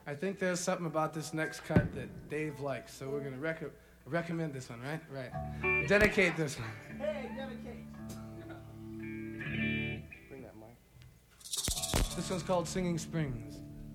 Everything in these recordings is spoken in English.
I think there's something about this next cut that Dave likes, so we're gonna recommend this one, right? Right. Dedicate this one. Hey, dedicate. Bring that mic. This one's called Singing Springs.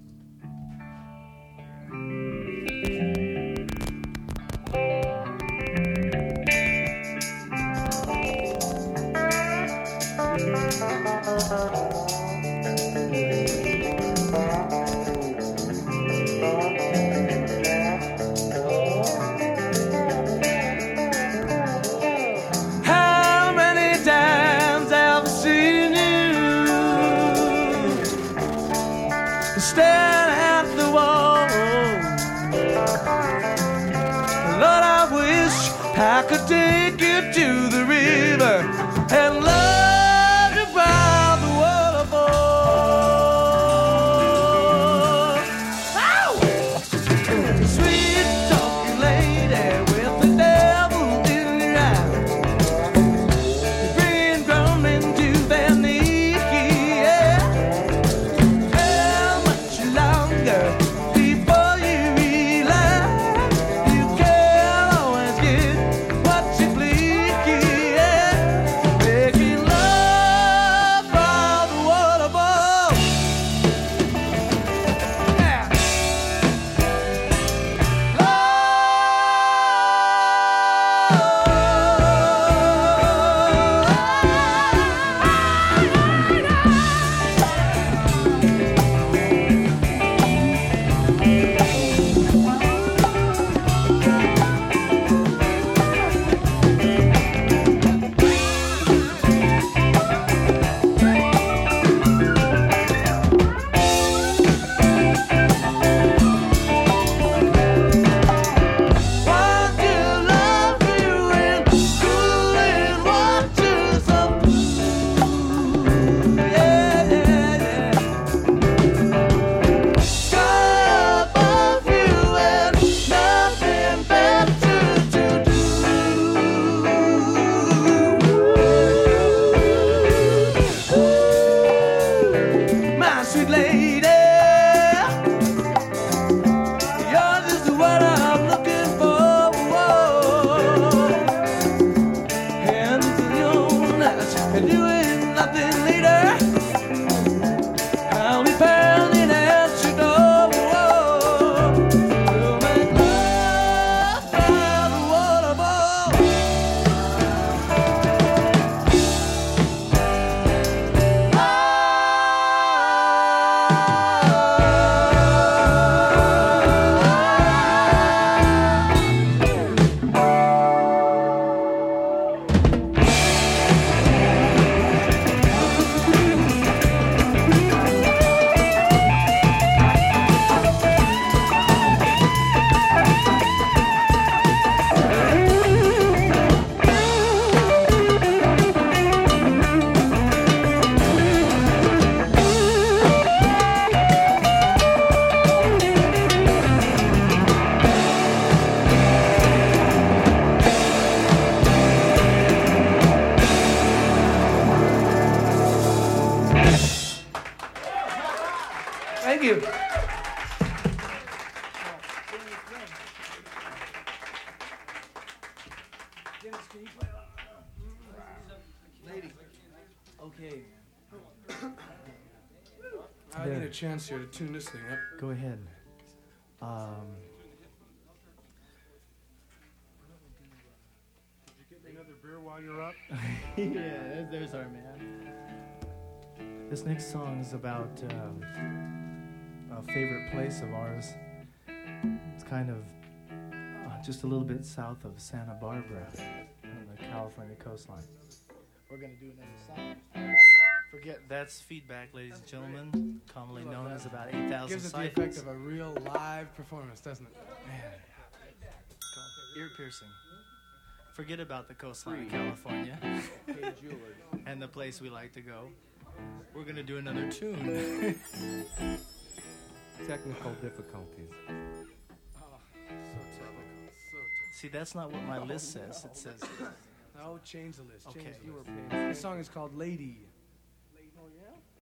How many times have I seen you stare at the wall? Lord, I wish I could take you to the river and love you by the waterfall. Ow! Sweet talking lady with the devil in your eyes, your brain grumbling to their knees. Yeah. How much longer before you realize you can't always get what you please? Yeah. Making love by the waterfall. Yeah. Want to love you in cooling waters of blue. Yeah, yeah, yeah. Sky above you and nothing better to do. My sweet lady, yours is what I'm looking for. Whoa. Hands in your nights and you ain't nothing later. I'll be pounding at your door. Whoa. We'll make love by the waterfall. Thank you. Okay, I need a chance here to tune this thing up. go ahead. Another beer while you're up? Yeah, there's our man. This next song is about a favorite place of ours. It's kind of just a little bit south of Santa Barbara on the California coastline. We're going to do another song. Forget that's feedback, ladies and gentlemen, commonly known as about 8,000 Gives it the cycles. effect of a real live performance, doesn't it? Man, it's called ear piercing. Forget about the coastline of California and the place we like to go. We're gonna do another tune. Technical difficulties. See, that's not what my list says. It says, No, change the list. Change Okay. the list. This song is called Lady.